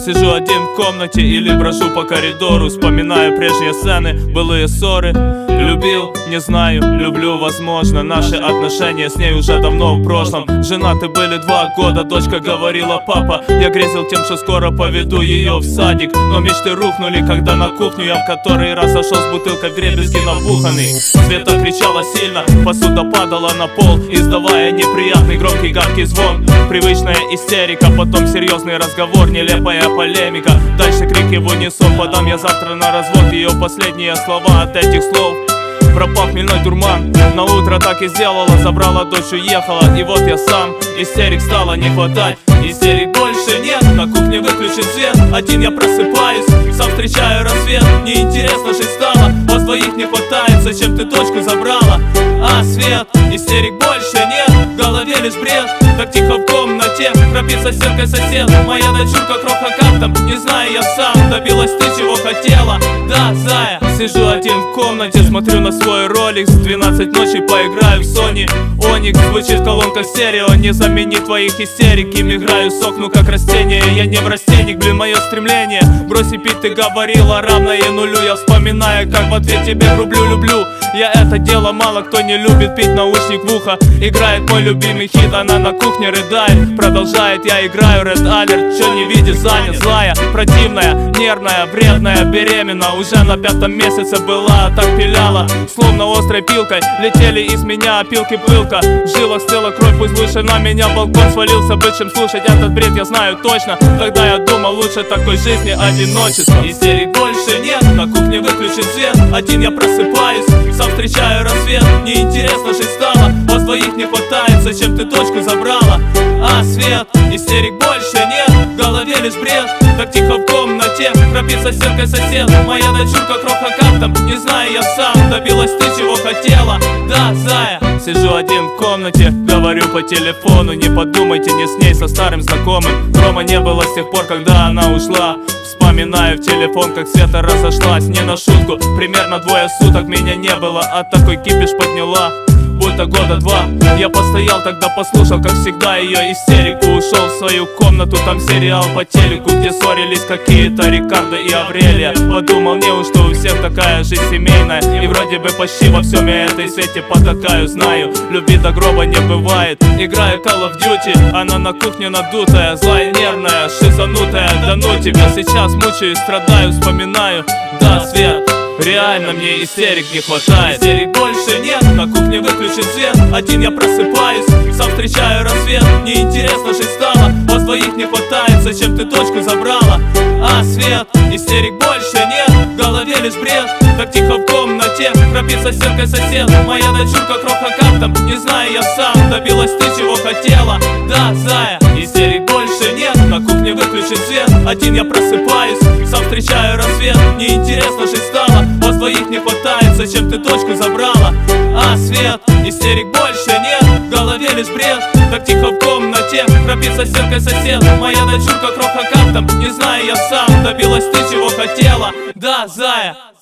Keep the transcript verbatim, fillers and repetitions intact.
Сижу один в комнате или брожу по коридору, вспоминаю прежние сцены, былые ссоры. Любил, не знаю, люблю, возможно. Наши отношения с ней уже давно в прошлом. Женаты были два года, дочка говорила: папа, я грезил тем, что скоро поведу ее в садик. Но мечты рухнули, когда на кухню я в который раз зашел с бутылкой вдребезги набуханный. Света кричала сильно, посуда падала на пол, издавая неприятный громкий гадкий звон. Привычная истерика, потом серьезный разговор, нелепая полемика. Дальше крики в унисон: подам я завтра на развод. Ее последние слова: от этих слов пропал хмельной дурман. На утро так и сделала, забрала дочь, уехала. И вот я сам, истерик стало не хватать. Истерик больше нет, на кухне выключен свет. Один я просыпаюсь, сам встречаю рассвет. Неинтересно жить стало, вас двоих не хватает. Зачем ты дочку забрала? А свет, истерик больше нет, в голове лишь бред. Так тихо в комнате, храпит соседка сосед. Моя дочурка кроха как там, не знаю я сам. Добилась ты чего хотела, да, зая. Сижу один в комнате, смотрю на свой ролик. С двенадцать ночи поиграю в Sony Onyx. Звучит колонка стерео, не заменит твоих истерик. Им играю, сохну как растение, я не в растенник. Блин, мое стремление бросить пить ты говорила равное нулю. Я вспоминаю, как в ответ тебе рублю люблю. Я это дело, мало кто не любит пить, наушник в ухо. Играет мой любимый хит, она на кухне рыдает. Продолжает, я играю Red Alert. Чё не видишь, занят, злая, противная, нервная, вредная, беременна. Уже на пятом месяце была, так пиляла, словно острой пилкой. Летели из меня опилки пылка. В жилах стыла кровь, пусть лучше на меня балкон свалился бы, чем слушать этот бред, я знаю точно. Тогда я думал, лучше такой жизни одиночество. Истерик больше нет, на кухне выключен свет. Один я просыпаюсь, сам встречаю рассвет. Неинтересно жить стало, вас двоих не хватает. Зачем ты дочку забрала? А свет, истерик больше нет, в голове лишь бред. Так тихо в комнате, храпит соседка сосед. Моя дочурка кроха как там, не знаю я сам. Добилась ты чего хотела, да, зая. Сижу один в комнате, говорю по телефону. Не подумайте, не с ней, со старым знакомым. Дома не было с тех пор, когда она ушла. Вспоминаю в телефон, как Света разошлась. Не на шутку, примерно двое суток меня не было. От такой кипиш подняла, будто года два. Я постоял тогда, послушал, как всегда, ее истерику. Ушел в свою комнату, там сериал по телеку, где ссорились какие-то Рикардо и Аврелия. Подумал, неужто у всех такая жизнь семейная? И вроде бы почти во всем я этой свете потакаю. Знаю, любви до гроба не бывает. Играю Call of Duty, она на кухне надутая, злая, нервная, шизанутая. Да ну тебя, сейчас мучаюсь, страдаю, вспоминаю. Да, Свет, реально мне истерик не хватает. Истерик больше нет, на кухне выключен свет. Один я просыпаюсь, сам встречаю рассвет. Неинтересно жить стало, вас двоих не хватает. Зачем ты дочку забрала? А свет, истерик больше нет, в голове лишь бред. Так тихо в комнате, храпит соседка сосед. Моя дочурка кроха как там, не знаю я сам. Добилась ты чего хотела, да, зая. Истерик больше нет, на кухне выключен свет. Один я просыпаюсь, сам встречаю рассвет. Неинтересно жить стало, вас двоих не хватает. Зачем ты дочку забрала? А свет, истерик больше нет, в голове лишь бред. Так тихо в комнате, храпит соседка сосед. Моя дочурка кроха как там, не знаю я сам. Добилась ты чего хотела, да, зая.